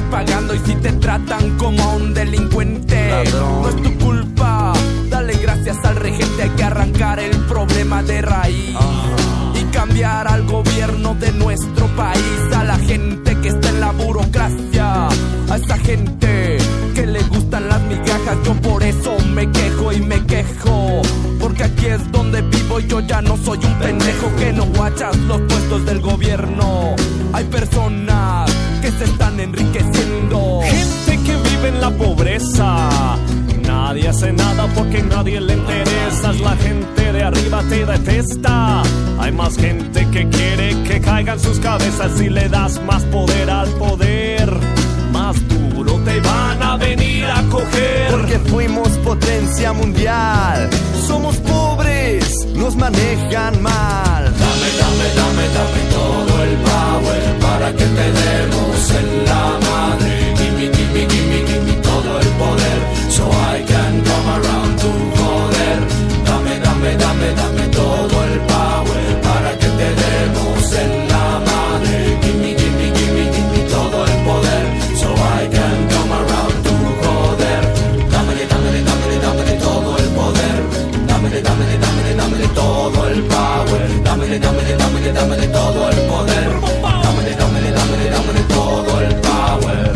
pagando y si te tratan como a un delincuente, ladrón, no es tu culpa. Dale gracias al regente, hay que arrancar el problema de raíz y cambiar al gobierno de nuestro país, a la gente que está en la burocracia, a esa gente que le gustan las migajas. Yo por eso me quejo y me quejo, porque aquí es donde vivo y yo ya no soy un pendejo que no guachas los puestos del gobierno. Hay personas que se están enriqueciendo, gente que vive en la pobreza. Nadie hace nada porque nadie le interesa. La gente de arriba te detesta. Hay más gente que quiere que caigan sus cabezas. Si le das más poder al poder, más duro te van a venir a coger. Porque fuimos potencia mundial. Somos pobres, nos manejan mal. Dame, dame, dame, dame todo el power para que te demos en la madre. Gimme, gimme, gimme, gimme todo el poder, so I can come around to joder. Dame, dame, dame, dame todo el power para que te demos en la madre. Gimme, gimme, gimme, gimme todo el poder, so I can come around to joder. Dámele, dámele, dámele, dámele todo el poder. Dámele, dámele, dámele, dámele todo el power. Dámele, dámele, dámele, dámele todo el poder. Dámele, dámele, dámele, dámele todo el power.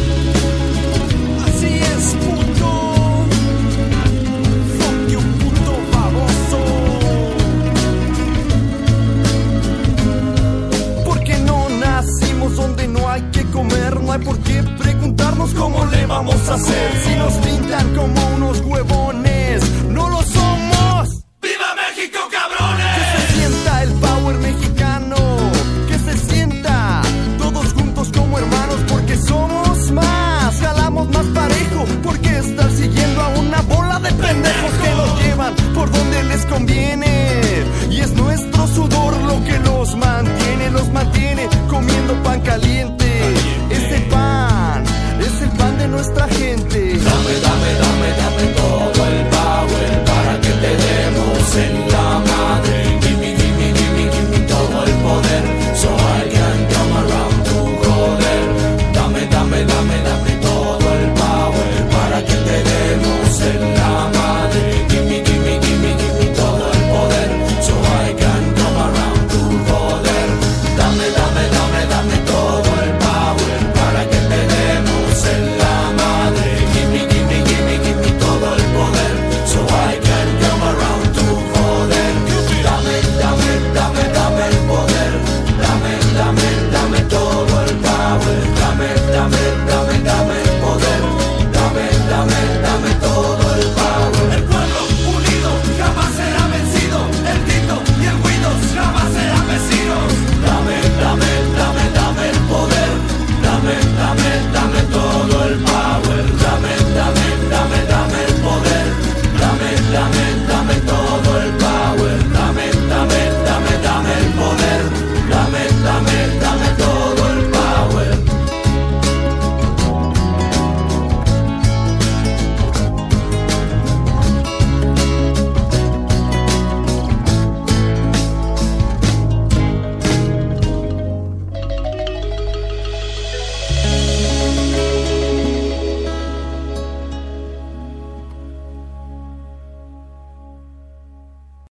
así es, puto. Fuck you, puto baboso. Porque no nacimos donde no hay que comer. No hay por qué preguntarnos cómo le vamos a hacer. Si nos pintan como unos huevones, no lo somos. ¡Viva México, cabrones! Que se sienta el power mexicano, que se sienta todos juntos como hermanos, porque somos más, jalamos más parejo, porque estar siguiendo a una bola de pendejos que nos llevan por donde les conviene. Y es nuestro sudor lo que los mantiene comiendo pan caliente. Es el pan de nuestra gente. Dame, dame, dame, dame todo el power para que te demos en la madre. Gimme, gimme, gimme, gimme todo el poder, so I can come around to joder. Dame, dame, dame, dame todo el power para que te demos en la madre. Gimme, gimme, gimme, gimme todo el poder, so I can come around to joder. Dame, dame, dame, dame todo el power para que te demos en la madre. Gimme, gimme, gimme, gimme todo el poder, so I can come around to joder. Dame, dame, dame, dame el poder. Dame, dame,